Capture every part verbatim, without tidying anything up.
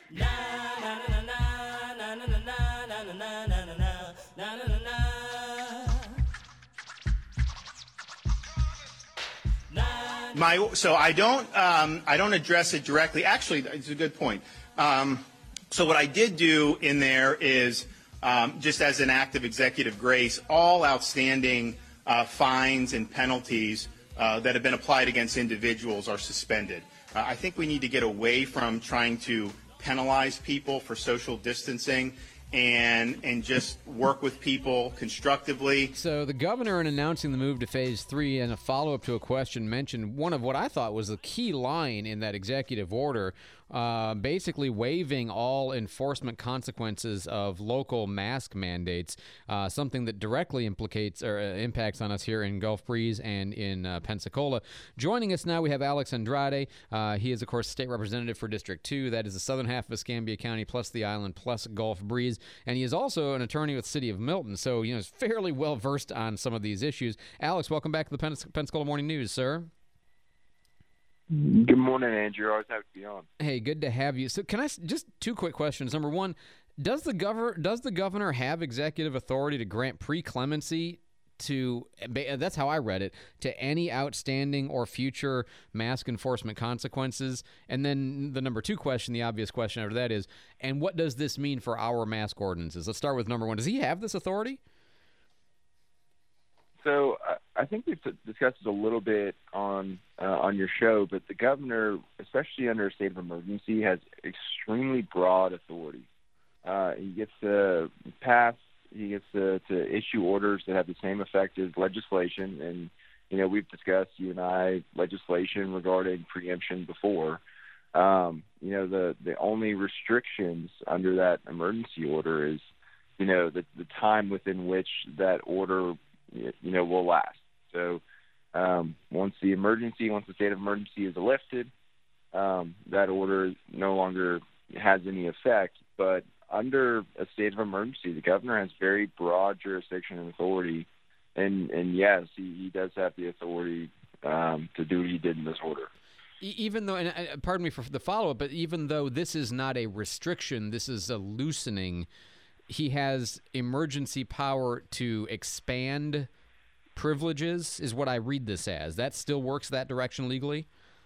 My so I don't um, I don't address it directly. Actually, it's a good point. Um, so what I did do in there is um, just as an act of executive grace, all outstanding uh, fines and penalties uh, that have been applied against individuals are suspended. Uh, I think we need to get away from trying to penalize people for social distancing and and just work with people constructively. So the governor, in announcing the move to phase three and a follow-up to a question, mentioned one of what I thought was the key line in that executive order, uh, basically waiving all enforcement consequences of local mask mandates, uh, something that directly implicates or uh, impacts on us here in Gulf Breeze and in uh, Pensacola. Joining us now, we have Alex Andrade. Uh, he is, of course, state representative for District two. That is the southern half of Escambia County, plus the island, plus Gulf Breeze. And he is also an attorney with the city of Milton, so you know, he's fairly well versed on some of these issues. Alex, welcome back to the Pens- Pensacola Morning News, sir. Good morning, Andrew. Always happy to be on. Hey, good to have you. So, can I just two quick questions? Number one, does the governor does the governor have executive authority to grant pre-clemency to, that's how I read it, to any outstanding or future mask enforcement consequences? And then the number two question, the obvious question after that is, and what does this mean for our mask ordinances? Let's start with number one. Does he have this authority? So uh, I think we've discussed it a little bit on uh, on your show, but the governor, especially under a state of emergency, has extremely broad authority. Uh, he gets to pass, he gets to, to issue orders that have the same effect as legislation. And, you know, we've discussed, you and I, legislation regarding preemption before. Um, you know, the, the only restrictions under that emergency order is, you know, the, the time within which that order you know, will last. So um, once the emergency, once the state of emergency is lifted, um, that order no longer has any effect. But under a state of emergency, the governor has very broad jurisdiction and authority. And, and yes, he, he does have the authority um, to do what he did in this order. Even though, and uh, pardon me for the follow-up, but even though this is not a restriction, this is a loosening, he has emergency power to expand privileges, is what I read this as. That still works that direction legally?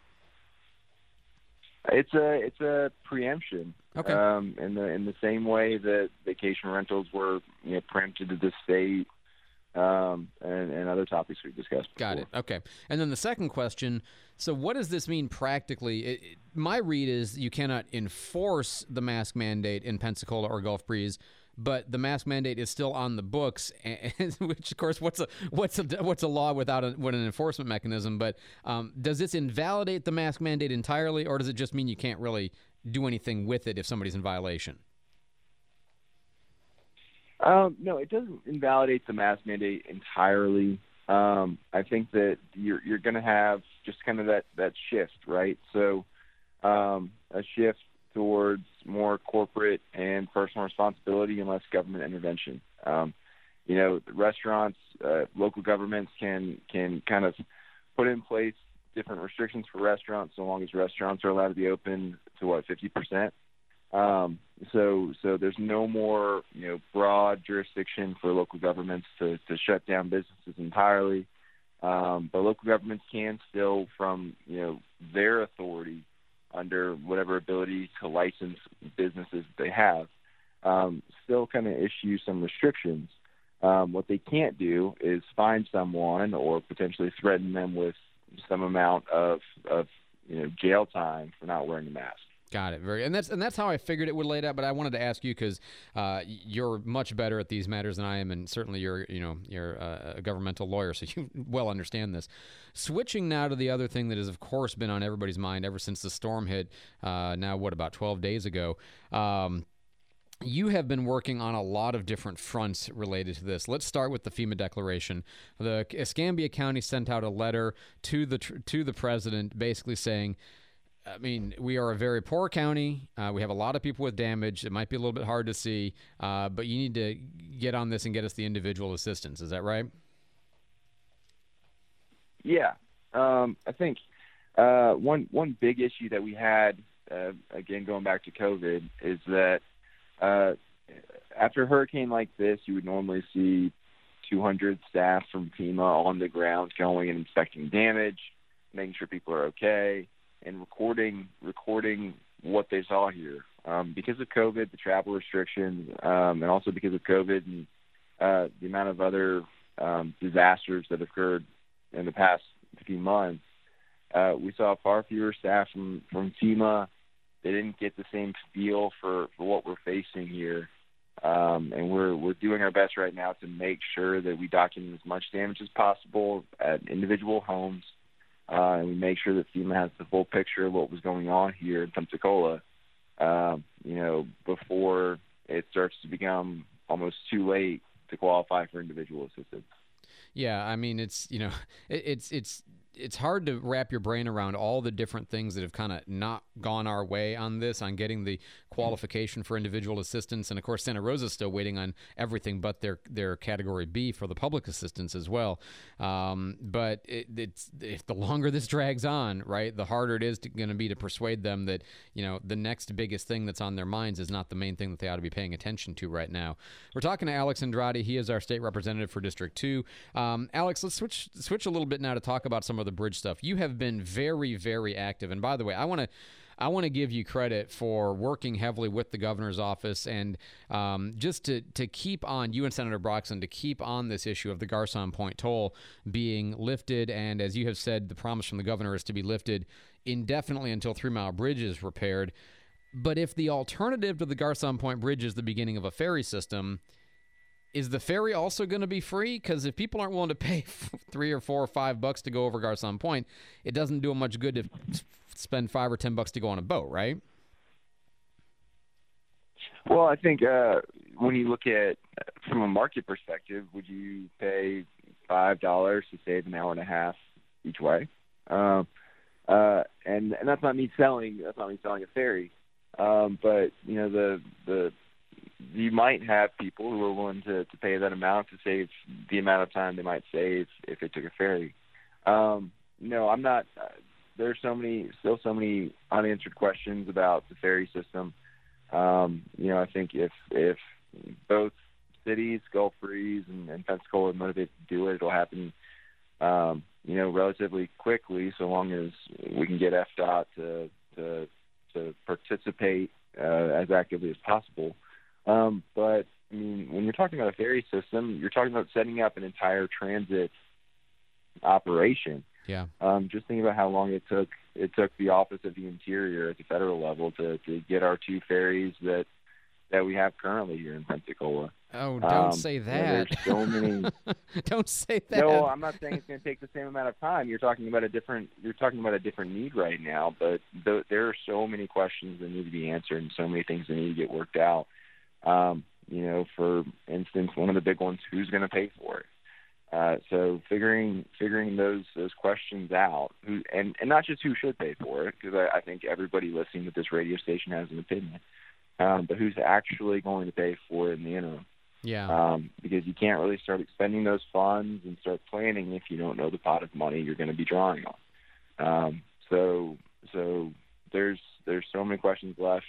It's a it's a preemption. Okay. Um, in the in the same way that vacation rentals were you know, preempted to the state, um, and, and other topics we've discussed before. Got it. Okay. And then the second question, so what does this mean practically? It, it, my read is you cannot enforce the mask mandate in Pensacola or Gulf Breeze, but the mask mandate is still on the books, and, which, of course, what's a what's a what's a law without a, with an enforcement mechanism? But um, does this invalidate the mask mandate entirely, or does it just mean you can't really do anything with it if somebody's in violation? Um, no, it doesn't invalidate the mask mandate entirely. Um, I think that you're you're going to have just kind of that, that shift, right? So um, a shift towards more corporate and personal responsibility and less government intervention. Um, you know, restaurants, uh, local governments can can kind of put in place different restrictions for restaurants so long as restaurants are allowed to be open to, what, fifty percent. Um, so so there's no more, you know, broad jurisdiction for local governments to, to shut down businesses entirely. Um, but local governments can still, from, you know, their authority, under whatever ability to license businesses they have, um, still kind of issue some restrictions. Um, what they can't do is fine someone or potentially threaten them with some amount of, of you know, jail time for not wearing a mask. Got it. Very, and that's and that's how I figured it would lay it out. But I wanted to ask you because uh, you're much better at these matters than I am, and certainly you're you know you're uh, a governmental lawyer, so you well understand this. Switching now to the other thing that has, of course, been on everybody's mind ever since the storm hit. Uh, now, what about twelve days ago? Um, You have been working on a lot of different fronts related to this. Let's start with the FEMA declaration. The Escambia County sent out a letter to the to the president, basically saying, I mean, we are a very poor county. Uh, we have a lot of people with damage. It might be a little bit hard to see, uh, but you need to get on this and get us the individual assistance. Is that right? Yeah. Um, I think uh, one one big issue that we had uh, again, going back to COVID, is that uh, after a hurricane like this, you would normally see two hundred staff from FEMA on the ground going and inspecting damage, making sure people are okay, and recording recording what they saw here. Um, because of COVID, the travel restrictions, um, and also because of COVID and uh, the amount of other um, disasters that occurred in the past few months, uh, we saw far fewer staff from, from FEMA. They didn't get the same feel for, for what we're facing here. Um, and we're we're doing our best right now to make sure that we document as much damage as possible at individual homes, uh, and we make sure that FEMA has the full picture of what was going on here in Pensacola, uh, you know, before it starts to become almost too late to qualify for individual assistance. Yeah, I mean, it's, you know, it, it's it's it's hard to wrap your brain around all the different things that have kind of not gone our way on this, on getting the qualification for individual assistance. And of course, Santa Rosa's still waiting on everything but their their category B for the public assistance as well. Um, but it, it's if the longer this drags on, right, the harder it is going to be to persuade them that, you know, the next biggest thing that's on their minds is not the main thing that they ought to be paying attention to right now. We're talking to Alex Andrade. He is our state representative for District two. Um, Alex, let's switch switch a little bit now to talk about some of the bridge stuff. You have been very, very active. And by the way, I want to I want to give you credit for working heavily with the governor's office and um, just to, to keep on, you and Senator Broxson, to keep on this issue of the Garcon Point toll being lifted. And as you have said, the promise from the governor is to be lifted indefinitely until Three Mile Bridge is repaired. But if the alternative to the Garcon Point Bridge is the beginning of a ferry system, is the ferry also going to be free? Because if people aren't willing to pay three or four or five bucks to go over Garcon Point, it doesn't do them much good to spend five or ten bucks to go on a boat, right? Well, I think uh, when you look at from a market perspective, would you pay five dollars to save an hour and a half each way? Um, uh, and and that's not me selling. That's not me selling a ferry. Um, but you know the the you might have people who are willing to, to pay that amount to save the amount of time they might save if they took a ferry. Um, no, I'm not. Uh, there's so many, still so many unanswered questions about the ferry system. Um, you know, I think if if both cities, Gulf Breeze and, and Pensacola, are motivated to do it, it'll happen. Um, you know, relatively quickly, so long as we can get F D O T to to, to participate uh, as actively as possible. Um, but, I mean, when you're talking about a ferry system, you're talking about setting up an entire transit operation. Yeah. Um, just think about how long it took it took the Office of the Interior at the federal level to, to get our two ferries that that we have currently here in Pensacola. Oh, don't um, say you know, that. there's so many. Don't say that. No, I'm not saying it's going to take the same amount of time. You're talking about a different. You're talking about a different need right now, but th- there are so many questions that need to be answered and so many things that need to get worked out. Um, you know, for instance, one of the big ones, who's going to pay for it? Uh, so figuring figuring those those questions out, who and, and not just who should pay for it, because I, I think everybody listening to this radio station has an opinion, um, but who's actually going to pay for it in the interim? Yeah. Um, because you can't really start expending those funds and start planning if you don't know the pot of money you're going to be drawing on. Um, so so there's there's so many questions left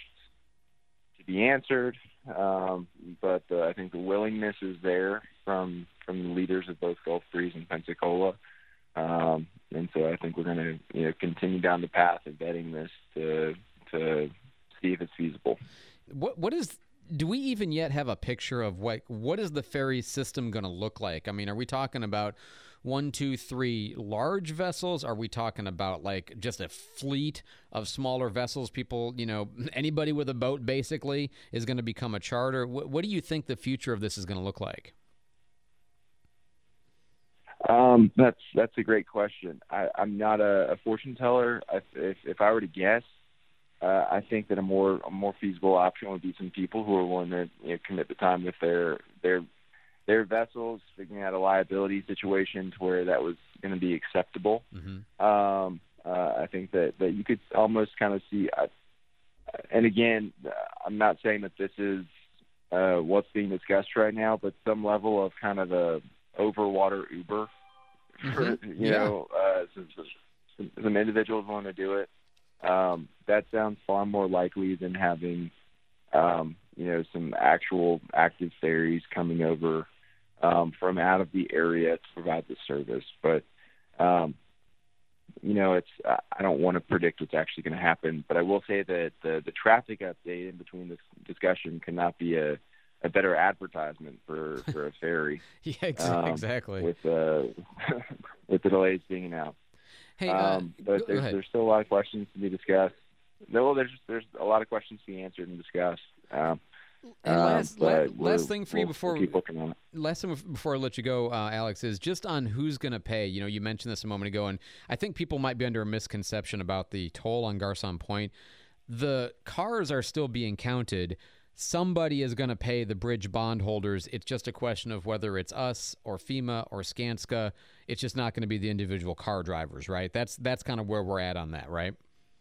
to be answered. Um, but uh, I think the willingness is there from from the leaders of both Gulf Breeze and Pensacola, um, and so I think we're going to you know continue down the path of vetting this to to see if it's feasible. What what is? Do we even yet have a picture of what what is the ferry system going to look like? I mean, are we talking about one, two, three large vessels? Are we talking about like just a fleet of smaller vessels? People, you know, anybody with a boat basically is going to become a charter. What, what do you think the future of this is going to look like? Um, that's that's a great question. I, I'm not a, a fortune teller. I, if if I were to guess, uh, I think that a more a more feasible option would be some people who are willing to you know, commit the time with their their their vessels, figuring out a liability situation to where that was going to be acceptable. Mm-hmm. Um, uh, I think that, that you could almost kind of see, uh, and again, I'm not saying that this is uh, what's being discussed right now, but some level of kind of a overwater Uber for, mm-hmm. you yeah. know, uh, some, some, some individuals want to do it. Um, that sounds far more likely than having, um, you know, some actual active ferries coming over um, from out of the area to provide the service. But, um, you know, it's I don't want to predict what's actually going to happen. But I will say that the, the traffic update in between this discussion cannot be a, a better advertisement for, for a ferry. Yeah, ex- um, exactly. With, uh, with the delays being announced. Hey, uh, um, but go, there's, go there's still a lot of questions to be discussed. No, there's there's a lot of questions to be answered and discussed. Um, and last, uh, last, last thing for you we'll, before we'll keep looking on it. last thing before I let you go, uh, Alex, is just on who's going to pay. You know, you mentioned this a moment ago, and I think people might be under a misconception about the toll on Garcon Point. The cars are still being counted. Somebody is going to pay the bridge bondholders. It's just a question of whether it's us or FEMA or Skanska. It's just not going to be the individual car drivers, right? That's that's kind of where we're at on that, right?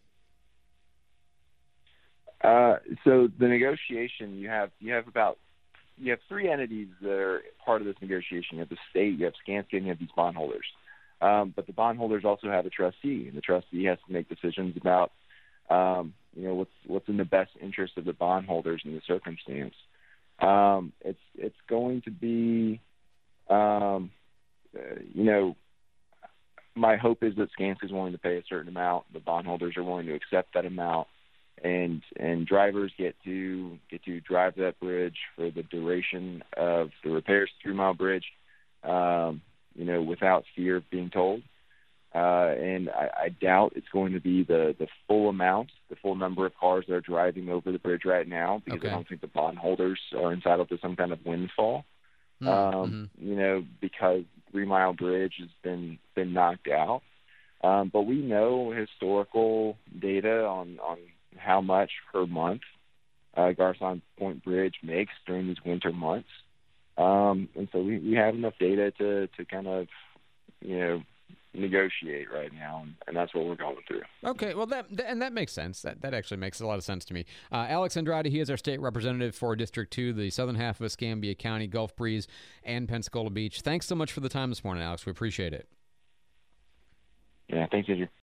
Uh, so the negotiation, you have you have about you have three entities that are part of this negotiation. You have the state, you have Skanska, and you have these bondholders. Um, but the bondholders also have a trustee, and the trustee has to make decisions about um, you know what's what's in the best interest of the bondholders in the circumstance. Um, it's it's going to be um, uh, you know my hope is that Skanska is willing to pay a certain amount. The bondholders are willing to accept that amount. And and drivers get to get to drive that bridge for the duration of the repairs to Three Mile Bridge, um, you know, without fear of being told. Uh, and I, I doubt it's going to be the, the full amount, the full number of cars that are driving over the bridge right now, because Okay. I don't think the bondholders are entitled to some kind of windfall. Mm-hmm. Um, you know, because Three Mile Bridge has been been knocked out. Um, but we know historical data on on how much per month uh, Garcon Point Bridge makes during these winter months. Um, and so we, we have enough data to, to kind of, you know, negotiate right now, and, and that's what we're going through. Okay, well, that, that and that makes sense. That that actually makes a lot of sense to me. Uh, Alex Andrade, he is our state representative for District two, the southern half of Escambia County, Gulf Breeze, and Pensacola Beach. Thanks so much for the time this morning, Alex. We appreciate it. Yeah, thanks, Andrew.